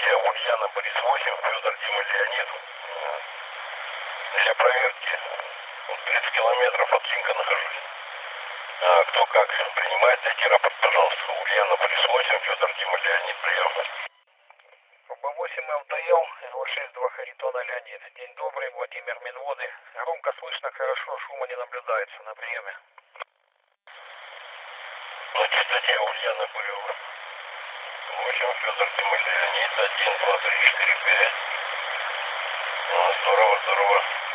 частоте Ульяна Борис 8, Федор Дима Леонид. Для проверки 30 километров от Линка нахожусь. Кто как принимает, дайте рапорт, пожалуйста. Ульяна Борис 8, Федор Дима Леонид, прием. ФБ-8 ЛТЛ, РВ-6-2 Харитона Леонид. День добрый, Владимир Минводы. Громко слышно, хорошо, шума не наблюдается на приеме. На частоте Ульяна Борис 8, Федор Дима Леонид, 1, 2, 3, 4, 5. Здорово, здорово.